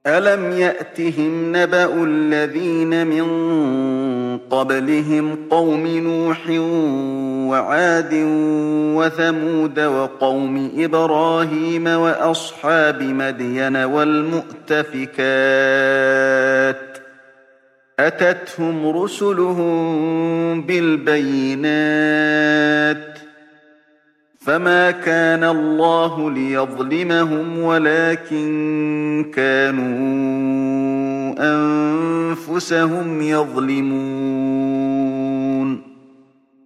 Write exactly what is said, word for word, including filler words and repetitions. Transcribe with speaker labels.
Speaker 1: أَلَمْ يَأْتِهِمْ نَبَأُ الَّذِينَ مِن قَبْلِهِمْ قَوْمِ نُوحٍ وَعَادٍ وَثَمُودَ وَقَوْمِ إِبْرَاهِيمَ وَأَصْحَابِ مَدْيَنَ وَالْمُؤْتَفِكَاتِ ۚ أَتَتْهُمْ رُسُلُهُم بِالْبَيِّنَاتِ ۖ فَمَا كَانَ اللَّهُ لِيَظْلِمَهُمْ وَلَٰكِن كَانُوا أَنفُسَهُمْ يَظْلِمُونَ